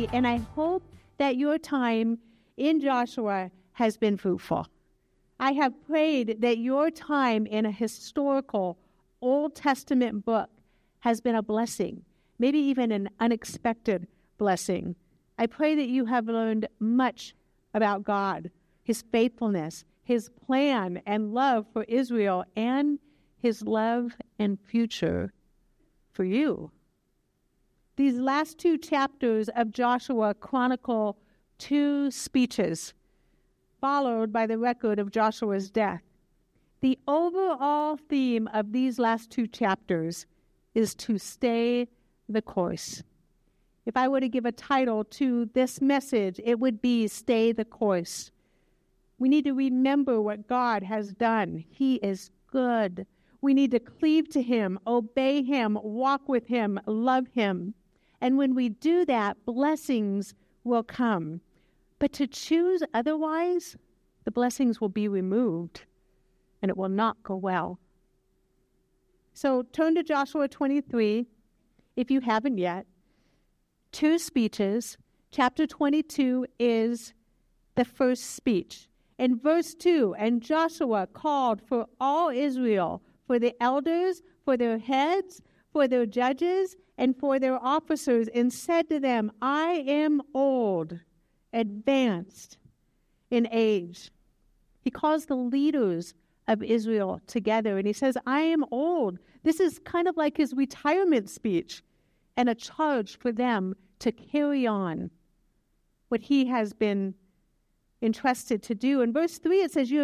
study, and I hope that your time in Joshua has been fruitful. I have prayed that your time in a historical Old Testament book has been a blessing, maybe even an unexpected blessing. I pray that you have learned much about God, His faithfulness, His plan and love for Israel, and His love and future for you. These last two chapters of Joshua chronicle two speeches, followed by the record of Joshua's death. The overall theme of these last two chapters is to stay the course. If I were to give a title to this message, it would be Stay the Course. We need to remember what God has done. He is good. We need to cleave to Him, obey Him, walk with Him, love Him. And when we do that, blessings will come. But to choose otherwise, the blessings will be removed, and it will not go well. So turn to Joshua 23, if you haven't yet. Two speeches. Chapter 22 is the first speech. In verse 2, and Joshua called for all Israel, for the elders, for their heads, for their judges, and for their officers, and said to them, I am old, advanced in age. He calls the leaders of Israel together, and he says, I am old. This is kind of like his retirement speech and a charge for them to carry on what he has been entrusted to do. In verse 3, it says, you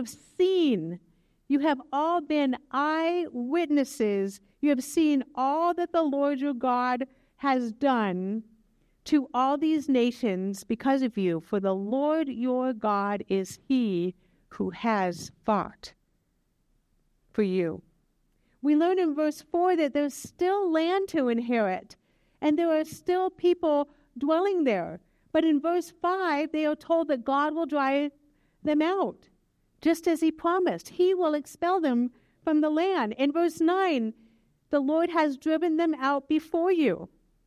have all been eyewitnesses. You have seen all that the Lord your God has done to all these nations because of you. For the Lord your God is He who has fought for you. We learn in verse 4 that there's still land to inherit, and there are still people dwelling there. But in verse 5, they are told that God will drive them out, just as He promised. He will expel them from the land. In verse 9, the Lord has driven them out before you.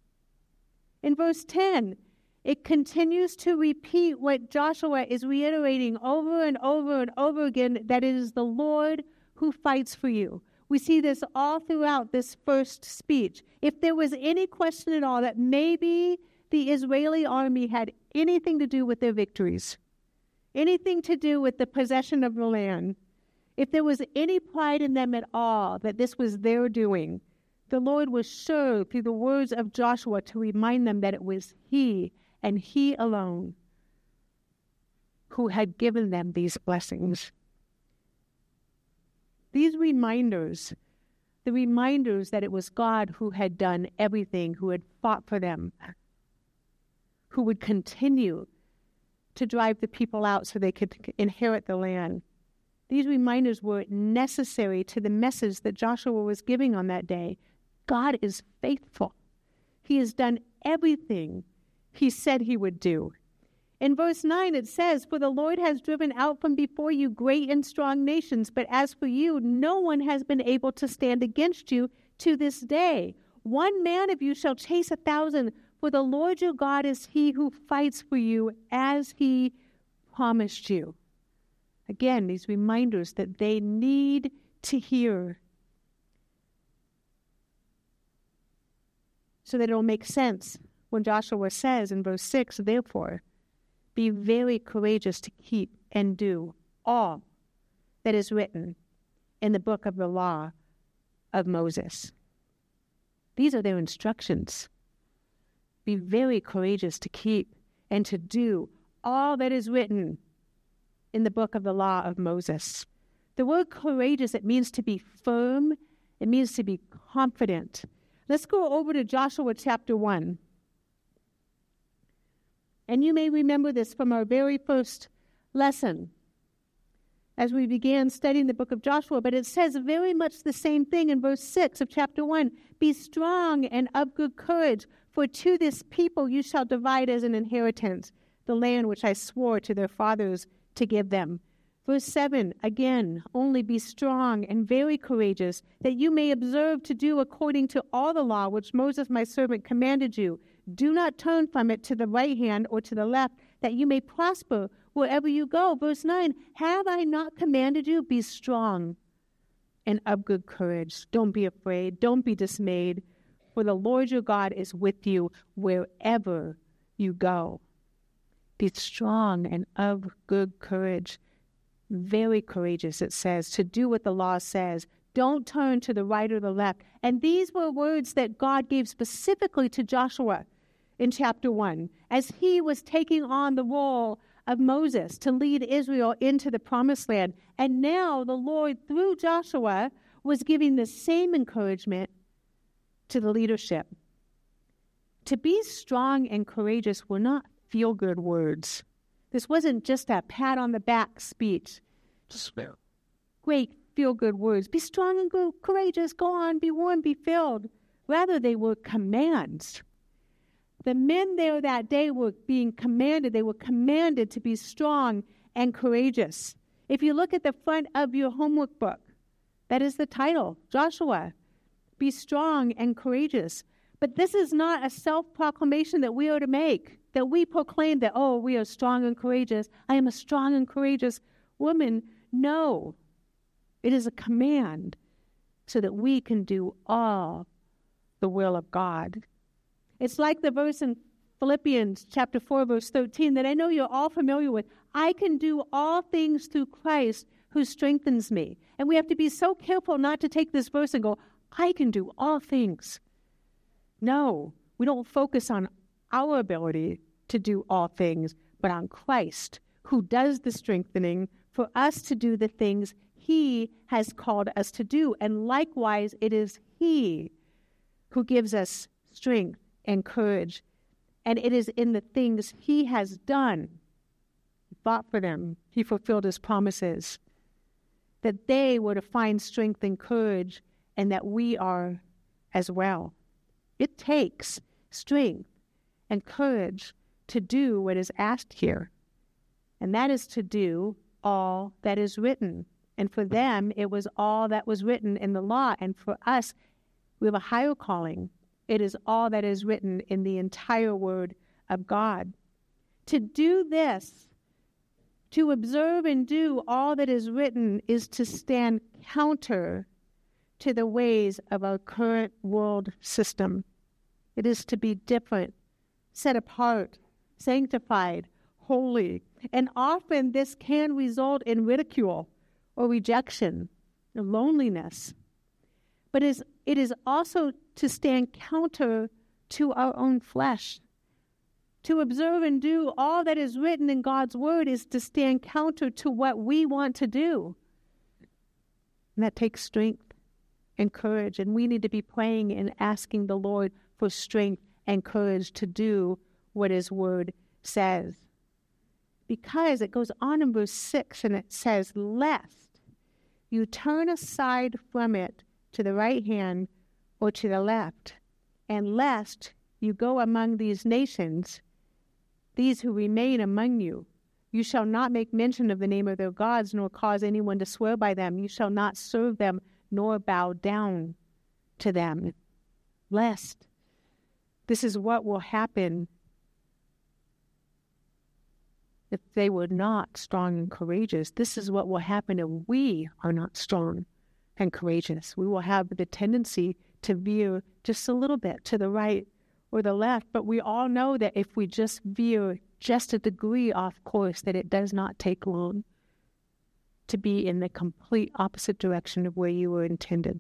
In verse 10, it continues to repeat what Joshua is reiterating over and over and over again, that it is the Lord who fights for you. We see this all throughout this first speech. If there was any question at all that maybe the Israeli army had anything to do with their victories, anything to do with the possession of the land, if there was any pride in them at all that this was their doing, the Lord was sure through the words of Joshua to remind them that it was He and He alone who had given them these blessings. These reminders, the reminders that it was God who had done everything, who had fought for them, who would continue to drive the people out so they could inherit the land. These reminders were necessary to the message that Joshua was giving on that day. God is faithful. He has done everything He said He would do. In verse 9 it says, for the Lord has driven out from before you great and strong nations, but as for you, no one has been able to stand against you to this day. 1 man of you shall chase 1,000, for the Lord your God is He who fights for you as He promised you. Again, these reminders that they need to hear so that it will make sense when Joshua says in verse 6, therefore, be very courageous to keep and do all that is written in the book of the law of Moses. These are their instructions. Be very courageous to keep and to do all that is written in the book of the law of Moses. The word courageous, it means to be firm. It means to be confident. Let's go over to Joshua chapter 1. And you may remember this from our very first lesson as we began studying the book of Joshua, but it says very much the same thing in verse 6 of chapter 1. Be strong and of good courage, for to this people you shall divide as an inheritance the land which I swore to their fathers to give them. Verse 7, again, only be strong and very courageous, that you may observe to do according to all the law which Moses my servant commanded you. Do not turn from it to the right hand or to the left, that you may prosper wherever you go. Verse 9, have I not commanded you? Be strong and of good courage. Don't be afraid. Don't be dismayed. For the Lord your God is with you wherever you go. Be strong and of good courage. Very courageous, it says, to do what the law says. Don't turn to the right or the left. And these were words that God gave specifically to Joshua in chapter 1, as he was taking on the role of Moses to lead Israel into the promised land. And now the Lord, through Joshua, was giving the same encouragement to the leadership. To be strong and courageous were not feel-good words. This wasn't just a pat-on-the-back speech. Just great feel-good words. Be strong and courageous. Go on, be warm, be filled. Rather, they were commands. The men there that day were being commanded. They were commanded to be strong and courageous. If you look at the front of your homework book, that is the title, Joshua. Be strong and courageous. But this is not a self-proclamation that we are to make, that we proclaim that, oh, we are strong and courageous. I am a strong and courageous woman. No, it is a command so that we can do all the will of God. It's like the verse in Philippians chapter 4, verse 13 that I know you're all familiar with. I can do all things through Christ who strengthens me. And we have to be so careful not to take this verse and go, I can do all things. No, we don't focus on our ability to do all things, but on Christ, who does the strengthening for us to do the things he has called us to do. And likewise, it is he who gives us strength and courage. And it is in the things he has done, he fought for them, he fulfilled his promises, that they were to find strength and courage, and that we are as well. It takes strength and courage to do what is asked here, and that is to do all that is written. And for them, it was all that was written in the law. And for us, we have a higher calling. It is all that is written in the entire Word of God. To do this, to observe and do all that is written, is to stand counter to the ways of our current world system. It is to be different, set apart, sanctified, holy. And often this can result in ridicule or rejection or loneliness. But it is also to stand counter to our own flesh. To observe and do all that is written in God's Word is to stand counter to what we want to do. And that takes strength and courage. And we need to be praying and asking the Lord for strength and courage to do what his Word says. Because it goes on in verse 6 and it says, lest you turn aside from it to the right hand or to the left, and lest you go among these nations, these who remain among you. You shall not make mention of the name of their gods, nor cause anyone to swear by them. You shall not serve them, nor bow down to them. Lest. This is what will happen if they were not strong and courageous. This is what will happen if we are not strong and courageous. We will have the tendency to veer just a little bit to the right or the left, but we all know that if we just veer just a degree off course, that it does not take long to be in the complete opposite direction of where you were intended.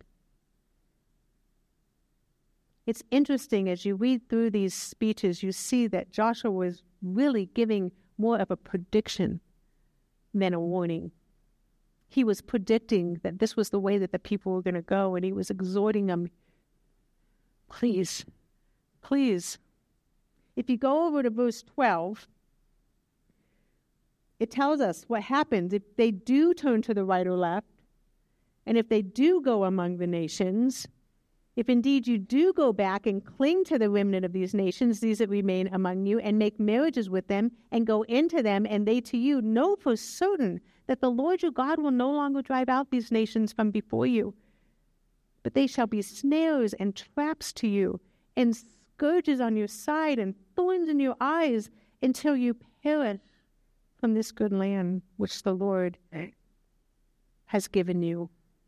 It's interesting, as you read through these speeches, you see that Joshua was really giving more of a prediction than a warning. He was predicting that this was the way that the people were going to go, and he was exhorting them, please, please. If you go over to verse 12, it tells us what happens if they do turn to the right or left, and if they do go among the nations. If indeed you do go back and cling to the remnant of these nations, these that remain among you, and make marriages with them, and go into them, and they to you, know for certain that the Lord your God will no longer drive out these nations from before you. But they shall be snares and traps to you, and scourges on your side and thorns in your eyes until you perish from this good land which the Lord has given you.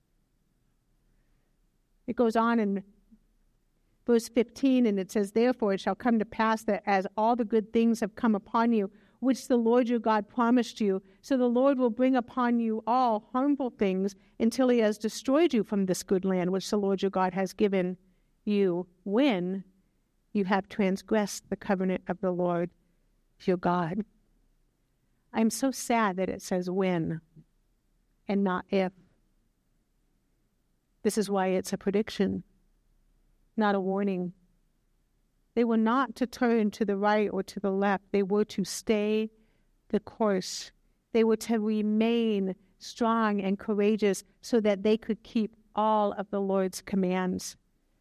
It goes on in verse 15, and it says, therefore it shall come to pass that as all the good things have come upon you, which the Lord your God promised you, so the Lord will bring upon you all harmful things until he has destroyed you from this good land which the Lord your God has given you when you have transgressed the covenant of the Lord your God. I'm so sad that it says when and not if. This is why it's a prediction, not a warning. They were not to turn to the right or to the left. They were to stay the course. They were to remain strong and courageous so that they could keep all of the Lord's commands.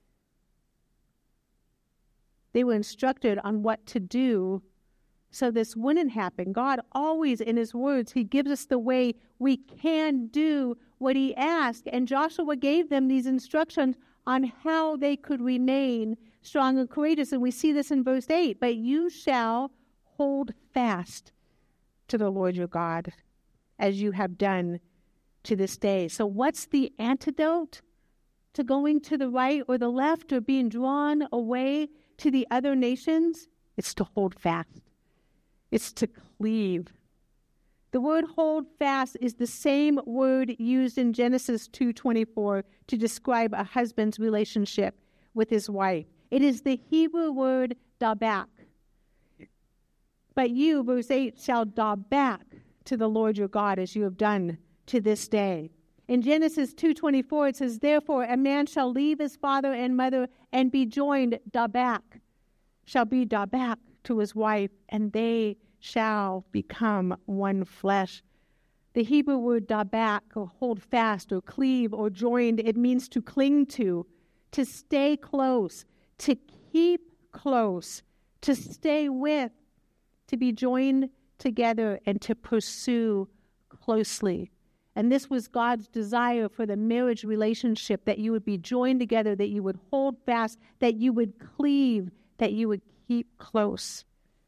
They were instructed on what to do so this wouldn't happen. God always, in his words, he gives us the way we can do what he asked. And Joshua gave them these instructions on how they could remain strong and courageous. And we see this in verse 8. But you shall hold fast to the Lord your God, as you have done to this day. So what's the antidote to going to the right or the left or being drawn away to the other nations? It's to hold fast. It's to cleave. The word hold fast is the same word used in Genesis 2:24 to describe a husband's relationship with his wife. It is the Hebrew word dabak. But you, verse 8, shall dabak to the Lord your God as you have done to this day. In Genesis 2:24 it says, therefore a man shall leave his father and mother and be joined dabak, shall be dabak to his wife, and they shall become one flesh. The Hebrew word dabak, or hold fast, or cleave, or joined, it means to cling to stay close, to keep close, to stay with, to be joined together, and to pursue closely. And this was God's desire for the marriage relationship, that you would be joined together, that you would hold fast, that you would cleave, that you would keep close.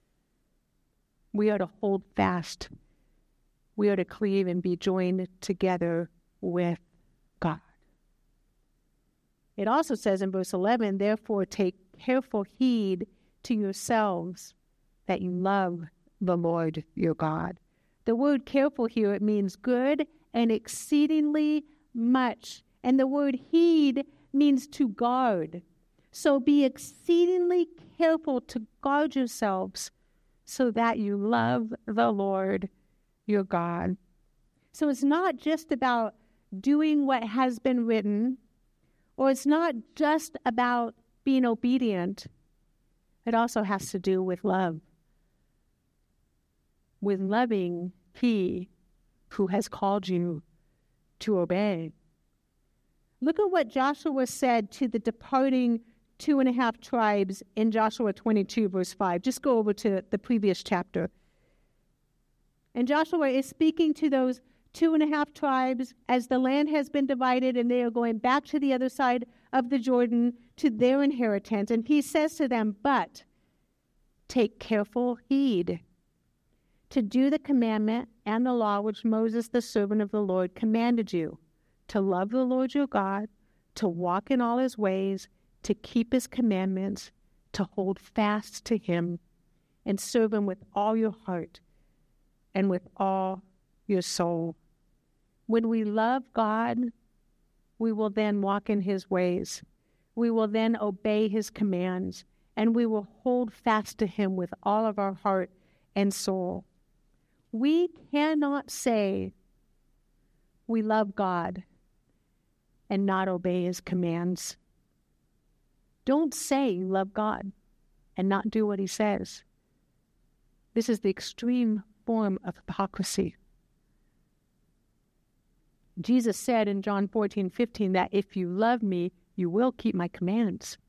We are to hold fast. We are to cleave and be joined together with God. It also says in verse 11, therefore take careful heed to yourselves that you love the Lord your God. The word careful here, it means good and exceedingly much. And the word heed means to guard. So be exceedingly careful to guard yourselves so that you love the Lord your God. So it's not just about doing what has been written, or it's not just about being obedient. It also has to do with love. With loving he who has called you to obey. Look at what Joshua said to the departing 2.5 tribes in Joshua 22, verse 5. Just go over to the previous chapter. And Joshua is speaking to those 2.5 tribes as the land has been divided and they are going back to the other side of the Jordan to their inheritance. And he says to them, but take careful heed to do the commandment and the law which Moses, the servant of the Lord, commanded you, to love the Lord your God, to walk in all his ways, to keep his commandments, to hold fast to him, and serve him with all your heart and with all your soul. When we love God, we will then walk in his ways. We will then obey his commands, and we will hold fast to him with all of our heart and soul. We cannot say we love God and not obey his commands. Don't say you love God and not do what he says. This is the extreme form of hypocrisy. Jesus said in John 14:15 that if you love me, you will keep my commands.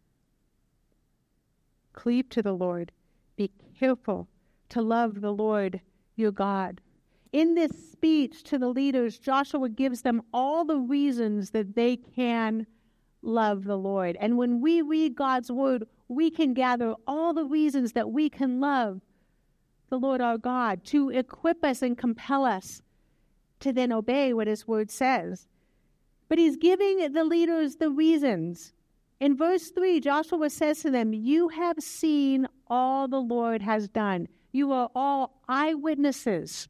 Cleave to the Lord. Be careful to love the Lord your God. In this speech to the leaders, Joshua gives them all the reasons that they can love the Lord. And when we read God's word, we can gather all the reasons that we can love the Lord our God, to equip us and compel us to then obey what his word says. But he's giving the leaders the reasons. In verse 3, Joshua says to them, you have seen all the Lord has done. You are all eyewitnesses.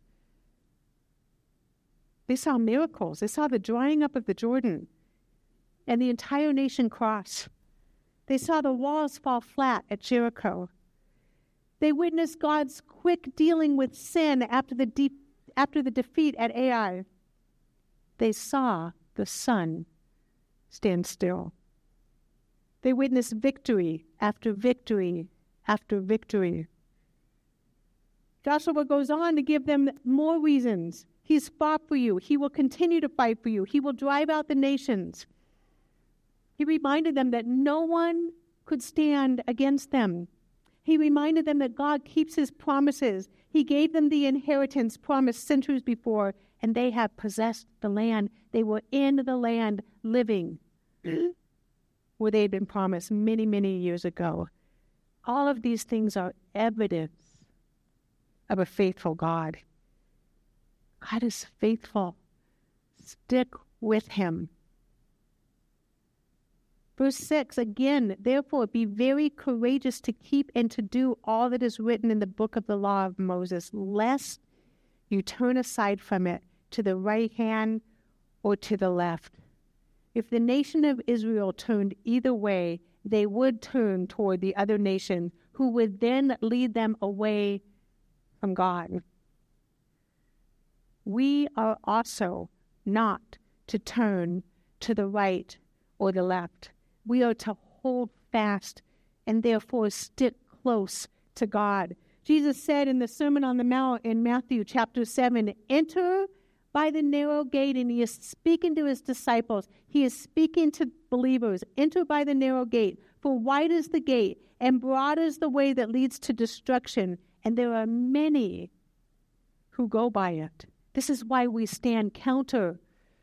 They saw miracles. They saw the drying up of the Jordan and the entire nation cross. They saw the walls fall flat at Jericho. They witnessed God's quick dealing with sin after the defeat at Ai. They saw the sun stand still. They witnessed victory after victory after victory. Joshua goes on to give them more reasons. He's fought for you. He will continue to fight for you. He will drive out the nations. He reminded them that no one could stand against them. He reminded them that God keeps his promises. He gave them the inheritance promised centuries before, and they have possessed the land. They were in the land living where they had been promised many, many years ago. All of these things are evidence of a faithful God. God is faithful. Stick with him. Verse 6, again, therefore be very courageous to keep and to do all that is written in the book of the law of Moses, lest you turn aside from it to the right hand or to the left. If the nation of Israel turned either way, they would turn toward the other nation, who would then lead them away from God. We are also not to turn to the right or the left. We are to hold fast and therefore stick close to God. Jesus said in the Sermon on the Mount in Matthew chapter 7, enter by the narrow gate, and he is speaking to his disciples. He is speaking to believers. Enter by the narrow gate, for wide is the gate, and broad is the way that leads to destruction, and there are many who go by it. This is why we stand counter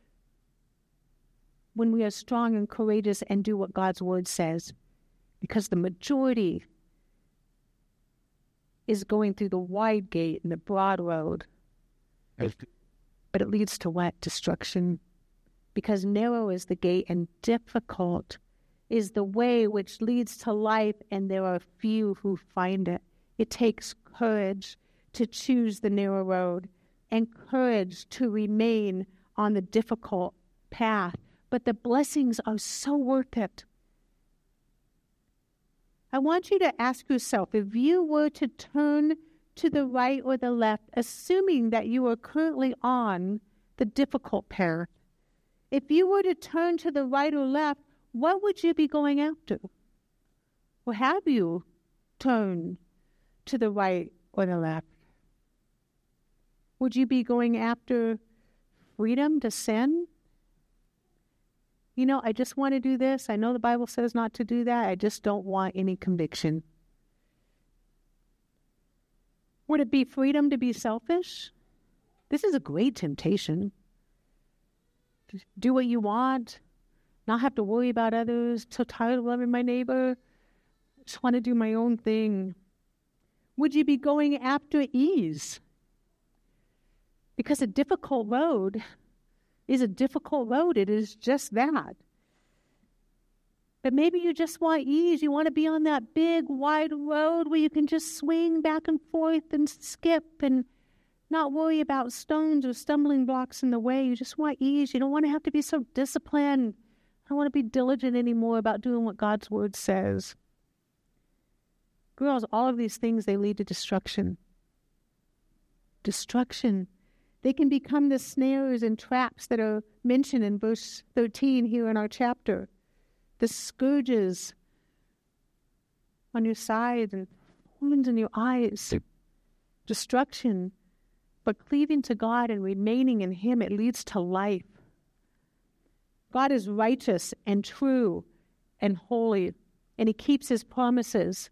when we are strong and courageous and do what God's word says, because the majority is going through the wide gate and the broad road. But it leads to what? Destruction. Because narrow is the gate and difficult is the way which leads to life, and there are few who find it. It takes courage to choose the narrow road and courage to remain on the difficult path. But the blessings are so worth it. I want you to ask yourself, if you were to turn to the right or the left, assuming that you are currently on the difficult path, if you were to turn to the right or left, what would you be going after? Or have you turned to the right or the left? Would you be going after freedom to sin? You know, I just want to do this. I know the Bible says not to do that. I just don't want any conviction. Would it be freedom to be selfish? This is a great temptation. Just do what you want, not have to worry about others, so tired of loving my neighbor. Just want to do my own thing. Would you be going after ease? Because a difficult road is a difficult road. It is just that. But maybe you just want ease. You want to be on that big, wide road where you can just swing back and forth and skip and not worry about stones or stumbling blocks in the way. You just want ease. You don't want to have to be so disciplined. I don't want to be diligent anymore about doing what God's word says. Girls, all of these things, they lead to destruction. Destruction. They can become the snares and traps that are mentioned in verse 13 here in our chapter. The scourges on your sides and thorns in your eyes. Destruction. But cleaving to God and remaining in him, it leads to life. God is righteous and true and holy, and he keeps his promises.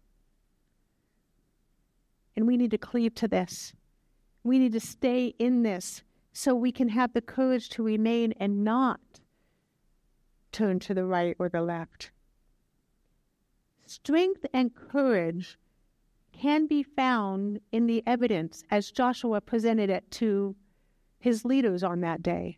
And we need to cleave to this. We need to stay in this so we can have the courage to remain and not turn to the right or the left. Strength and courage can be found in the evidence as Joshua presented it to his leaders on that day.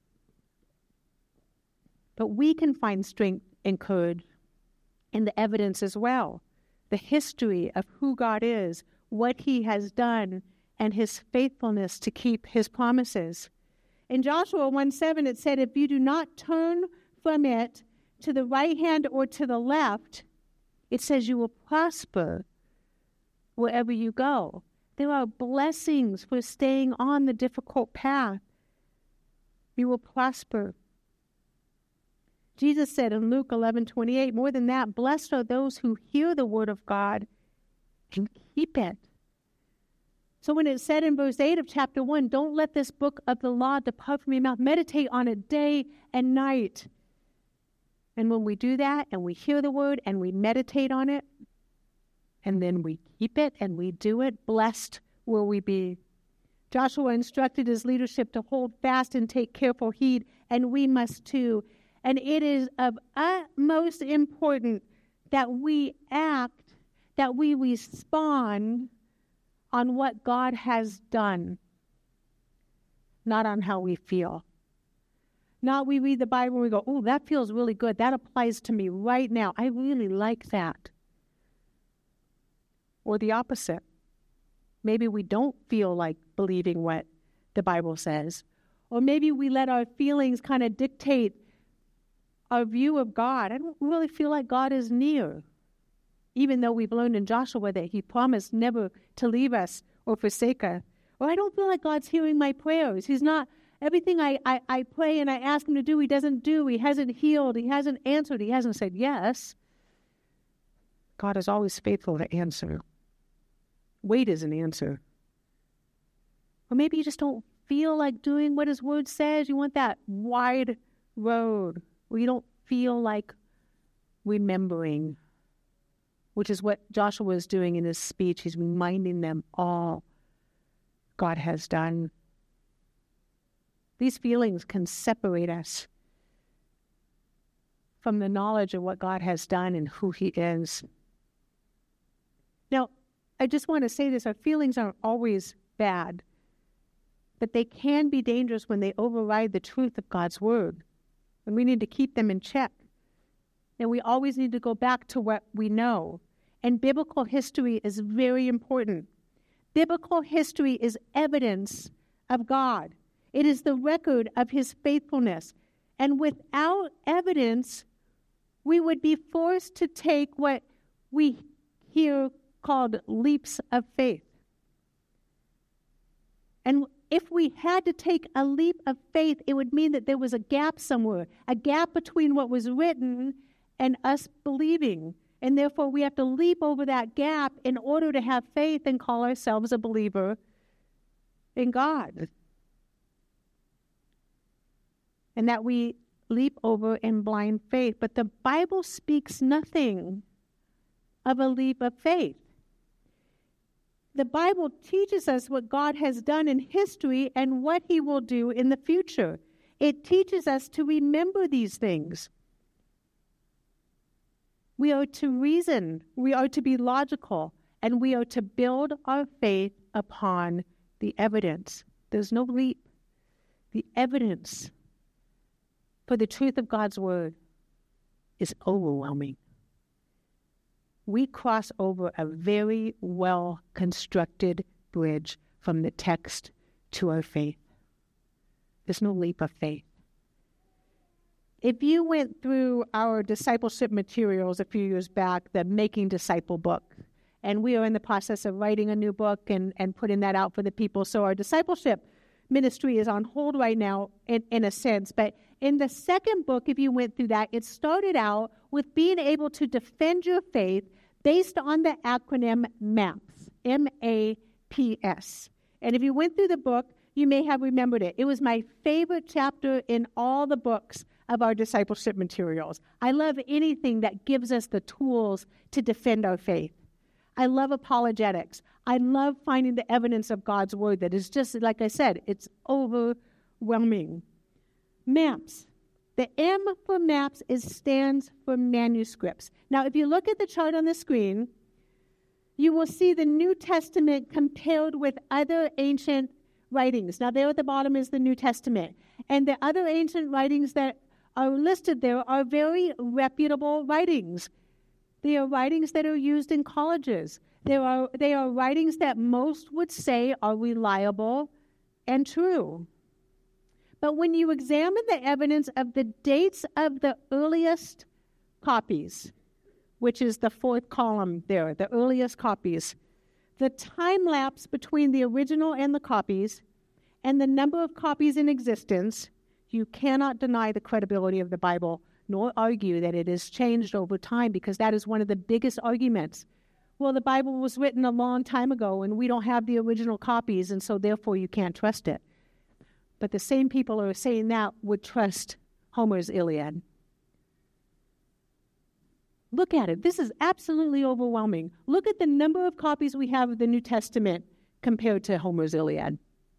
But we can find strength and courage in the evidence as well. The history of who God is, what he has done, and his faithfulness to keep his promises. In Joshua 1:7, it said, if you do not turn from it to the right hand or to the left, it says you will prosper wherever you go. There are blessings for staying on the difficult path. You will prosper. Jesus said in Luke 11:28, more than that, blessed are those who hear the word of God and keep it. So when it said in verse 8 of chapter 1, don't let this book of the law depart from your mouth. Meditate on it day and night. And when we do that and we hear the word and we meditate on it, and then we keep it and we do it, blessed will we be. Joshua instructed his leadership to hold fast and take careful heed, and we must too. And it is of utmost importance that we act, that we respond on what God has done, not on how we feel. Not we read the Bible and we go, oh, that feels really good. That applies to me right now. I really like that. Or the opposite. Maybe we don't feel like believing what the Bible says. Or maybe we let our feelings kind of dictate our view of God. I don't really feel like God is near. Even though we've learned in Joshua that he promised never to leave us or forsake us. Or I don't feel like God's hearing my prayers. He's not, everything I pray and I ask him to do, he doesn't do. He hasn't healed. He hasn't answered. He hasn't said yes. God is always faithful to answer. Wait is an answer. Or maybe you just don't feel like doing what his word says. You want that wide road where you don't feel like remembering, which is what Joshua is doing in his speech. He's reminding them all God has done. These feelings can separate us from the knowledge of what God has done and who he is. Now, I just want to say this. Our feelings aren't always bad, but they can be dangerous when they override the truth of God's word. And we need to keep them in check. And we always need to go back to what we know. And biblical history is very important. Biblical history is evidence of God. It is the record of his faithfulness. And without evidence, we would be forced to take what we hear called leaps of faith. And if we had to take a leap of faith, it would mean that there was a gap somewhere, a gap between what was written and us believing. And therefore, we have to leap over that gap in order to have faith and call ourselves a believer in God. And that we leap over in blind faith. But the Bible speaks nothing of a leap of faith. The Bible teaches us what God has done in history and what he will do in the future. It teaches us to remember these things. We are to reason, we are to be logical, and we are to build our faith upon the evidence. There's no leap. The evidence for the truth of God's word is overwhelming. We cross over a very well-constructed bridge from the text to our faith. There's no leap of faith. If you went through our discipleship materials a few years back, the Making Disciple book, and we are in the process of writing a new book and putting that out for the people. So our discipleship ministry is on hold right now in a sense. But in the second book, if you went through that, it started out with being able to defend your faith based on the acronym MAPS, M-A-P-S. And if you went through the book, you may have remembered it. It was my favorite chapter in all the books of our discipleship materials. I love anything that gives us the tools to defend our faith. I love apologetics. I love finding the evidence of God's word that is just, like I said, it's overwhelming. MAPS, The M for maps stands for manuscripts. Now, if you look at the chart on the screen, you will see the New Testament compared with other ancient writings. Now, there at the bottom is the New Testament. And the other ancient writings that are listed there are very reputable writings. They are writings that are used in colleges. They are writings that most would say are reliable and true. But when you examine the evidence of the dates of the earliest copies, which is the fourth column there, the earliest copies, the time lapse between the original and the copies, and the number of copies in existence, you cannot deny the credibility of the Bible, nor argue that it has changed over time, because that is one of the biggest arguments. Well, the Bible was written a long time ago, and we don't have the original copies, and so therefore you can't trust it. But the same people who are saying that would trust Homer's Iliad. Look at it. This is absolutely overwhelming. Look at the number of copies we have of the New Testament compared to Homer's Iliad.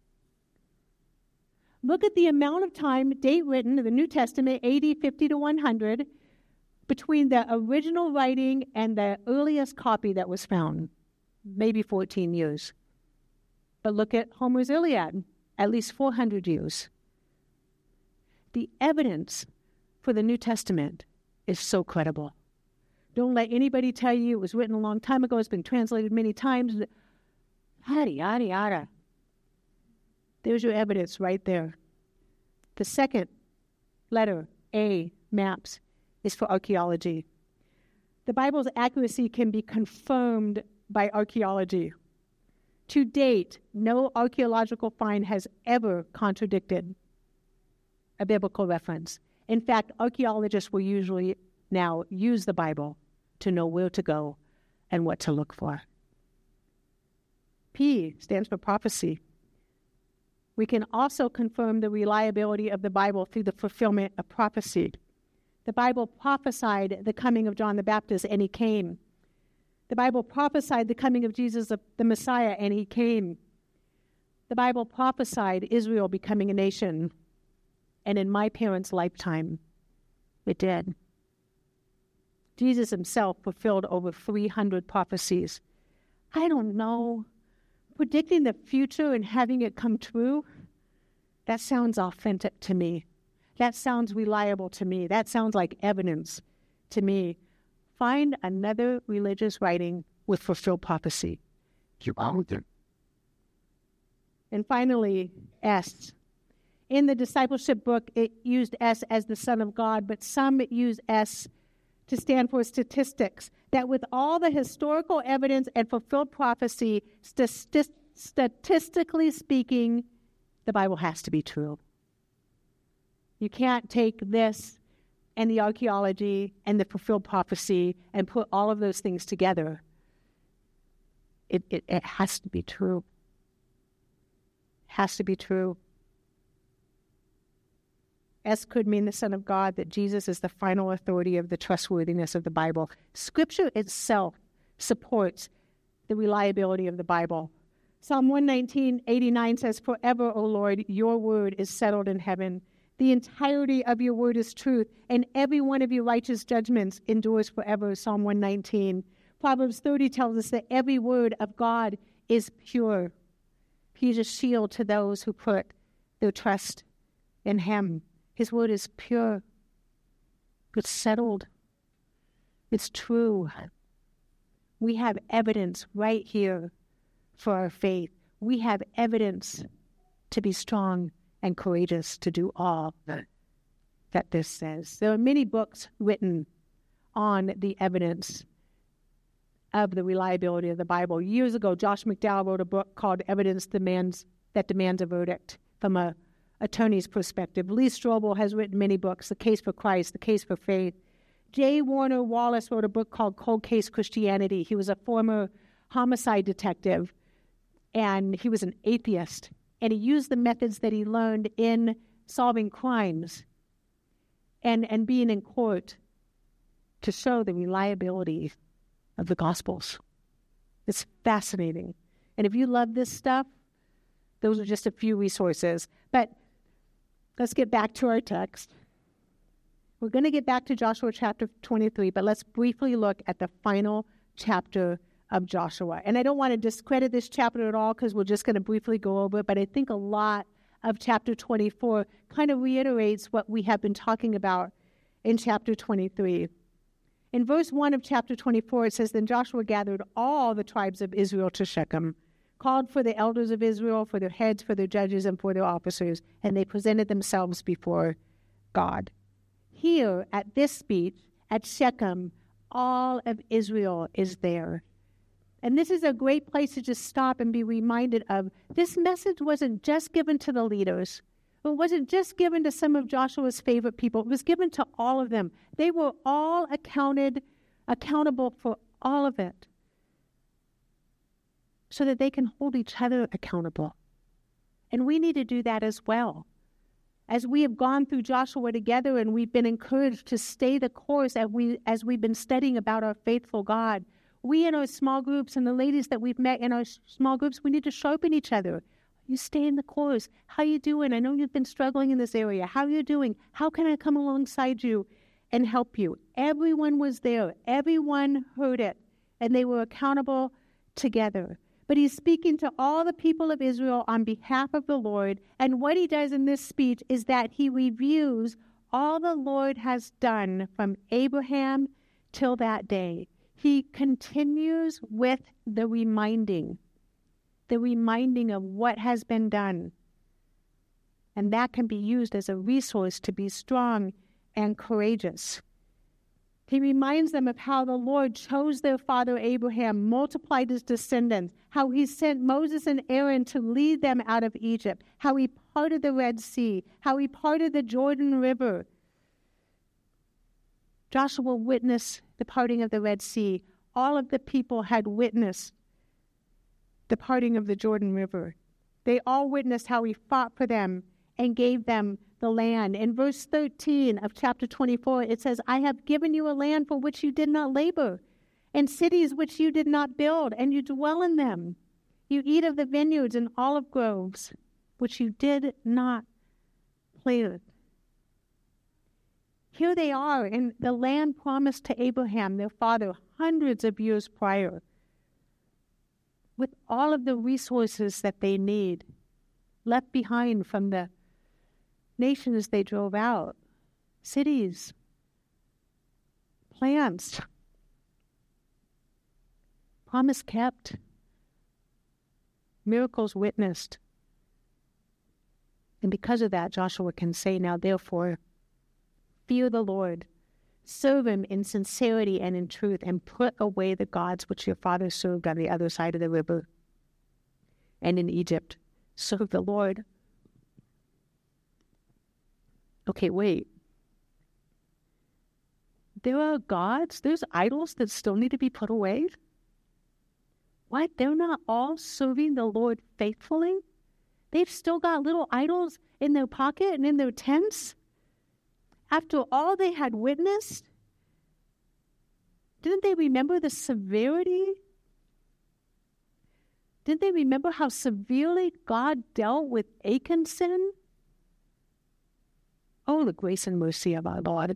Look at the amount of time, date written in the New Testament, AD 50 to 100, between the original writing and the earliest copy that was found, maybe 14 years. But look at Homer's Iliad, at least 400 years. The evidence for the New Testament is so credible. Don't let anybody tell you it was written a long time ago, it's been translated many times. Yada, yada, yada. There's your evidence right there. The second letter, A, maps, is for archaeology. The Bible's accuracy can be confirmed by archaeology. To date, no archaeological find has ever contradicted a biblical reference. In fact, archaeologists will usually now use the Bible to know where to go and what to look for. P stands for prophecy. We can also confirm the reliability of the Bible through the fulfillment of prophecy. The Bible prophesied the coming of John the Baptist, and he came. The Bible prophesied the coming of Jesus, the Messiah, and he came. The Bible prophesied Israel becoming a nation, and in my parents' lifetime, it did. Jesus himself fulfilled over 300 prophecies. I don't know. Predicting the future and having it come true, that sounds authentic to me. That sounds reliable to me. That sounds like evidence to me. Find another religious writing with fulfilled prophecy. And finally, S. In the discipleship book, it used S as the Son of God, but some use S to stand for statistics, that with all the historical evidence and fulfilled prophecy, statistically speaking, the Bible has to be true. You can't take this and the archaeology and the fulfilled prophecy and put all of those things together. It has to be true. It has to be true. S could mean the Son of God, that Jesus is the final authority of the trustworthiness of the Bible. Scripture itself supports the reliability of the Bible. Psalm 119:89 says, "Forever, O Lord, your word is settled in heaven. The entirety of your word is truth, and every one of your righteous judgments endures forever." Psalm 119. Proverbs 30 tells us that every word of God is pure. He's a shield to those who put their trust in him. His word is pure. It's settled. It's true. We have evidence right here for our faith. We have evidence to be strong and courageous to do all that this says. There are many books written on the evidence of the reliability of the Bible. Years ago, Josh McDowell wrote a book called Evidence That Demands a Verdict, from a attorney's perspective. Lee Strobel has written many books, The Case for Christ, The Case for Faith. J. Warner Wallace wrote a book called Cold Case Christianity. He was a former homicide detective, and he was an atheist. And he used the methods that he learned in solving crimes and being in court to show the reliability of the Gospels. It's fascinating. And if you love this stuff, those are just a few resources. But let's get back to our text. We're going to get back to Joshua chapter 23, but let's briefly look at the final chapter of Joshua. And I don't want to discredit this chapter at all because we're just going to briefly go over it, but I think a lot of chapter 24 kind of reiterates what we have been talking about in chapter 23. In verse 1 of chapter 24, it says, Then Joshua gathered all the tribes of Israel to Shechem, called for the elders of Israel, for their heads, for their judges, and for their officers, and they presented themselves before God. Here, at this speech, at Shechem, all of Israel is there. And this is a great place to just stop and be reminded of this message wasn't just given to the leaders. It wasn't just given to some of Joshua's favorite people. It was given to all of them. They were all accountable for all of it so that they can hold each other accountable. And we need to do that as well. As we have gone through Joshua together and we've been encouraged to stay the course as we've been studying about our faithful God, we in our small groups and the ladies that we've met in our small groups, we need to sharpen each other. You stay in the course. How you doing? I know you've been struggling in this area. How are you doing? How can I come alongside you and help you? Everyone was there. Everyone heard it. And they were accountable together. But he's speaking to all the people of Israel on behalf of the Lord. And what he does in this speech is that he reviews all the Lord has done from Abraham till that day. He continues with the reminding of what has been done. And that can be used as a resource to be strong and courageous. He reminds them of how the Lord chose their father Abraham, multiplied his descendants, how he sent Moses and Aaron to lead them out of Egypt, how he parted the Red Sea, how he parted the Jordan River. Joshua witnessed the parting of the Red Sea. All of the people had witnessed the parting of the Jordan River. They all witnessed how he fought for them and gave them the land. In verse 13 of chapter 24, it says, I have given you a land for which you did not labor, and cities which you did not build, and you dwell in them. You eat of the vineyards and olive groves, which you did not plant. Here they are in the land promised to Abraham, their father, hundreds of years prior, with all of the resources that they need, left behind from the nations they drove out, cities, plants, promise kept, miracles witnessed. And because of that, Joshua can say now, therefore, fear the Lord, serve him in sincerity and in truth, and put away the gods which your fathers served on the other side of the river and in Egypt. Serve the Lord. Okay, wait. There are gods, there's idols that still need to be put away? What? They're not all serving the Lord faithfully? They've still got little idols in their pocket and in their tents? After all they had witnessed? Didn't they remember the severity? Didn't they remember how severely God dealt with Achan's sin? Oh, the grace and mercy of our Lord.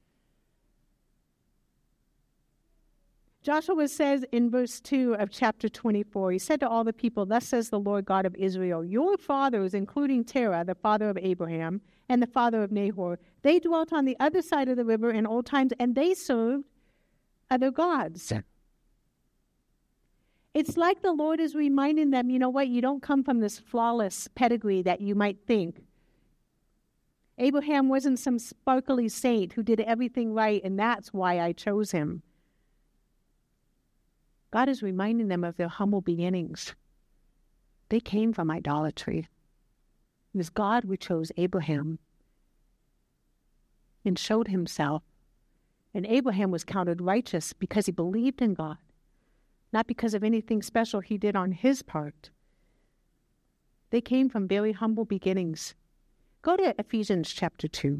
Joshua says in verse 2 of chapter 24, he said to all the people, Thus says the Lord God of Israel, your fathers, including Terah, the father of Abraham, and the father of Nahor, they dwelt on the other side of the river in old times, and they served other gods. It's like the Lord is reminding them, you know what, you don't come from this flawless pedigree that you might think. Abraham wasn't some sparkly saint who did everything right, and that's why I chose him. God is reminding them of their humble beginnings. They came from idolatry. It was God who chose Abraham and showed himself. And Abraham was counted righteous because he believed in God, not because of anything special he did on his part. They came from very humble beginnings. Go to Ephesians chapter 2.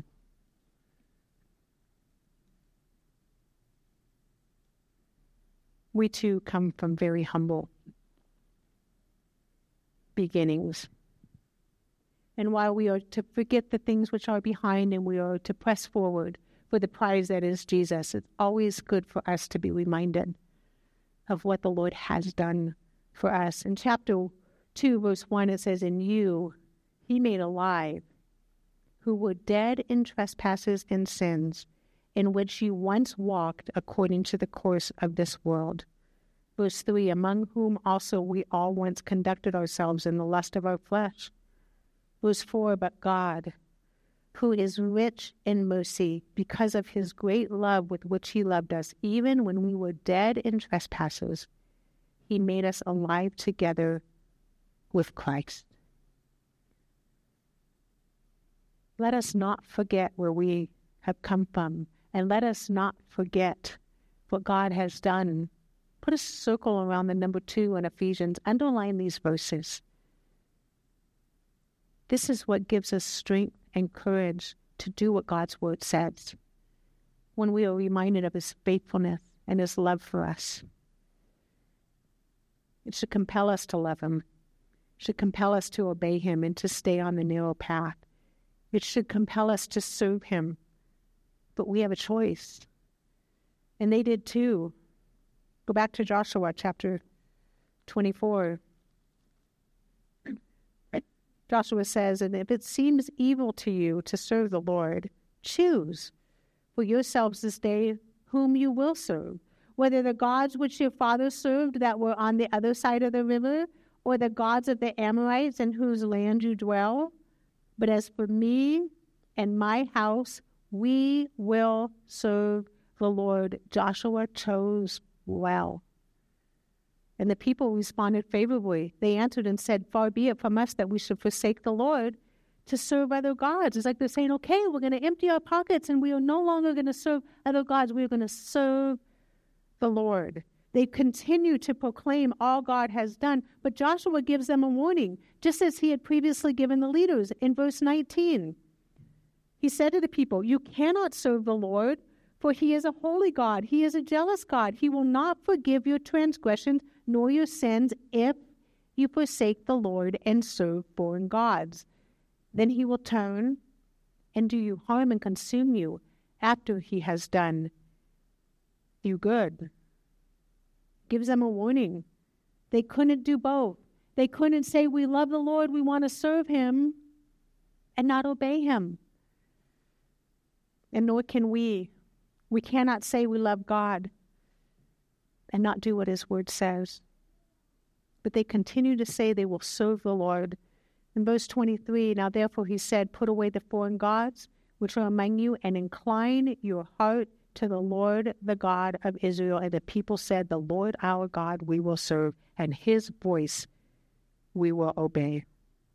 We too come from very humble beginnings. And while we are to forget the things which are behind and we are to press forward, for the prize that is Jesus. It's always good for us to be reminded of what the Lord has done for us. In chapter 2, verse 1, it says, "In you he made alive, who were dead in trespasses and sins, in which you once walked according to the course of this world." Verse 3, "Among whom also we all once conducted ourselves in the lust of our flesh." Verse 4, "But God, who is rich in mercy, because of his great love with which he loved us, even when we were dead in trespasses, he made us alive together with Christ." Let us not forget where we have come from, and let us not forget what God has done. Put a circle around the number 2 in Ephesians. Underline these verses. This is what gives us strength and courage to do what God's word says when we are reminded of his faithfulness and his love for us. It should compel us to love him. It should compel us to obey him and to stay on the narrow path. It should compel us to serve him. But we have a choice. And they did too. Go back to Joshua chapter 24. Joshua says, "And if it seems evil to you to serve the Lord, choose for yourselves this day whom you will serve, whether the gods which your fathers served that were on the other side of the river, or the gods of the Amorites in whose land you dwell. But as for me and my house, we will serve the Lord." Joshua chose well. And the people responded favorably. They answered and said, "Far be it from us that we should forsake the Lord to serve other gods." It's like they're saying, okay, we're going to empty our pockets and we are no longer going to serve other gods. We are going to serve the Lord. They continue to proclaim all God has done, but Joshua gives them a warning, just as he had previously given the leaders in verse 19. He said to the people, "You cannot serve the Lord, for he is a holy God. He is a jealous God. He will not forgive your transgressions nor your sins if you forsake the Lord and serve foreign gods. Then he will turn and do you harm and consume you after he has done you good." Gives them a warning. They couldn't do both. They couldn't say, "We love the Lord, we want to serve him," and not obey him. And nor can we. We cannot say we love God and not do what his word says. But they continue to say they will serve the Lord. In verse 23, "Now therefore he said, put away the foreign gods which are among you, and incline your heart to the Lord, the God of Israel." And the people said, "The Lord our God we will serve, and his voice we will obey."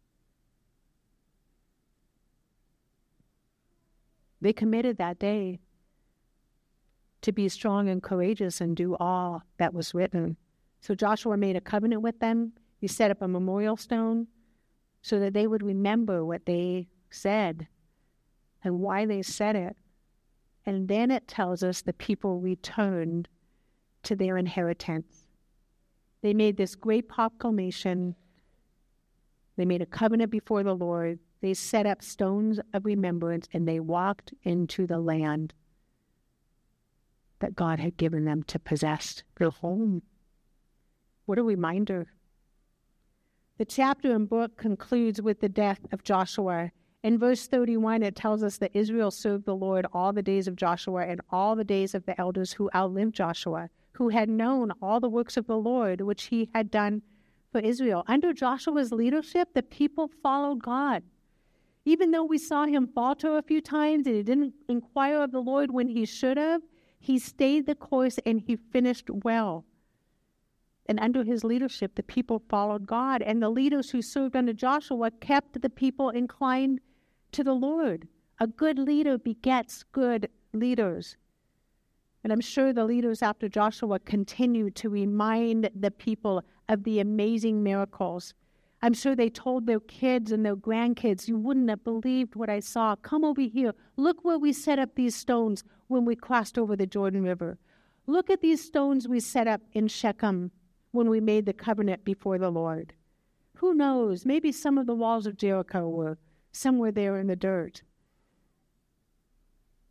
They committed that day to be strong and courageous and do all that was written. So Joshua made a covenant with them. He set up a memorial stone so that they would remember what they said and why they said it. And then it tells us the people returned to their inheritance. They made this great proclamation. They made a covenant before the Lord. They set up stones of remembrance, and they walked into the land that God had given them to possess, their home. What a reminder. The chapter and book concludes with the death of Joshua. In verse 31, it tells us that Israel served the Lord all the days of Joshua and all the days of the elders who outlived Joshua, who had known all the works of the Lord, which he had done for Israel. Under Joshua's leadership, the people followed God. Even though we saw him falter a few times and he didn't inquire of the Lord when he should have, he stayed the course and he finished well. And under his leadership, the people followed God. And the leaders who served under Joshua kept the people inclined to the Lord. A good leader begets good leaders. And I'm sure the leaders after Joshua continued to remind the people of the amazing miracles. I'm sure they told their kids and their grandkids, "You wouldn't have believed what I saw. Come over here. Look where we set up these stones when we crossed over the Jordan River. Look at these stones we set up in Shechem when we made the covenant before the Lord." Who knows? Maybe some of the walls of Jericho were somewhere there in the dirt.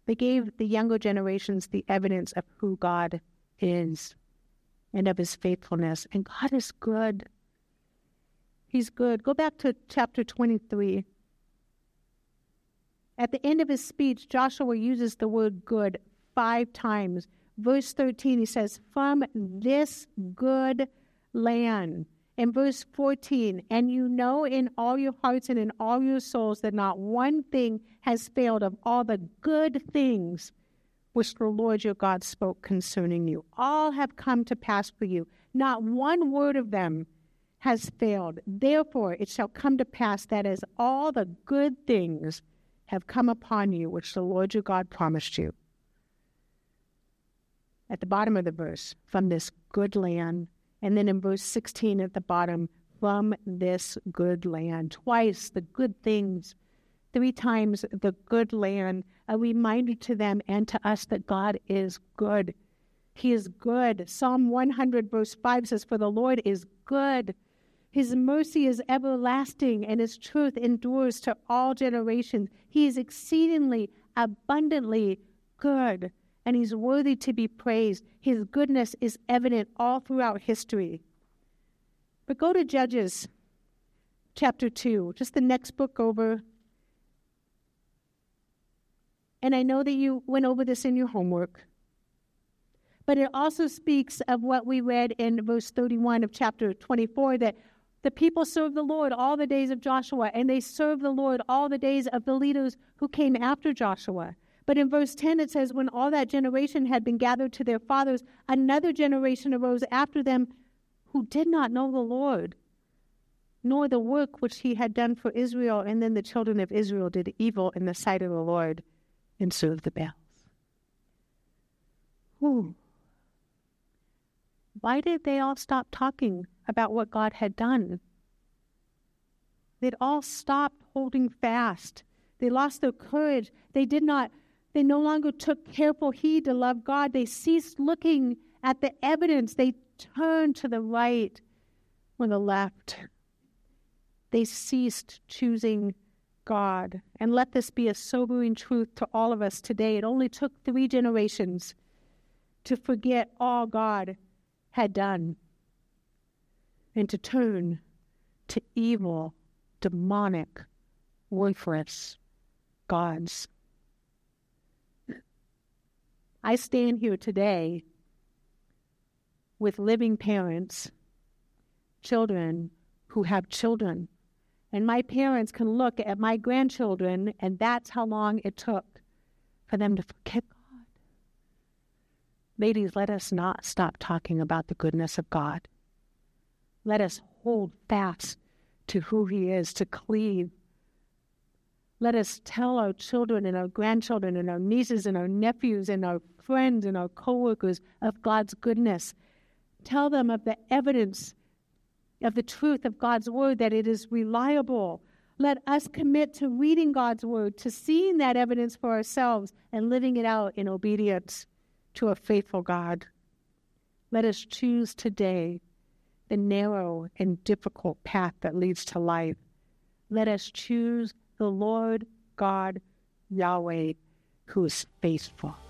They gave the younger generations the evidence of who God is and of his faithfulness. And God is good. He's good. Go back to chapter 23. At the end of his speech, Joshua uses the word good 5 times. Verse 13, he says, from this good land. In verse 14, and you know in all your hearts and in all your souls that not one thing has failed of all the good things which the Lord your God spoke concerning you. All have come to pass for you. Not one word of them has failed. Therefore it shall come to pass that as all the good things have come upon you, which the Lord your God promised you. At the bottom of the verse, from this good land. And then in verse 16 at the bottom, from this good land. Twice, the good things. 3 times, the good land. A reminder to them and to us that God is good. He is good. Psalm 100 verse 5 says, for the Lord is good. His mercy is everlasting, and his truth endures to all generations. He is exceedingly, abundantly good, and he's worthy to be praised. His goodness is evident all throughout history. But go to Judges chapter 2, just the next book over. And I know that you went over this in your homework. But it also speaks of what we read in verse 31 of chapter 24, that the people served the Lord all the days of Joshua, and they served the Lord all the days of the leaders who came after Joshua. But in verse 10 it says, when all that generation had been gathered to their fathers, another generation arose after them who did not know the Lord, nor the work which he had done for Israel. And then the children of Israel did evil in the sight of the Lord and served the Baals. Whew. Why did they all stop talking about what God had done? They'd all stopped holding fast. They lost their courage. They no longer took careful heed to love God. They ceased looking at the evidence. They turned to the right or the left. They ceased choosing God. And let this be a sobering truth to all of us today. It only took 3 generations to forget all God had done and to turn to evil, demonic, worthless gods. I stand here today with living parents, children who have children, and my parents can look at my grandchildren, and that's how long it took for them to forget God. Ladies, let us not stop talking about the goodness of God. Let us hold fast to who he is, to cleave. Let us tell our children and our grandchildren and our nieces and our nephews and our friends and our coworkers of God's goodness. Tell them of the evidence of the truth of God's word, that it is reliable. Let us commit to reading God's word, to seeing that evidence for ourselves and living it out in obedience to a faithful God. Let us choose today the narrow and difficult path that leads to life. Let us choose the Lord God, Yahweh, who is faithful.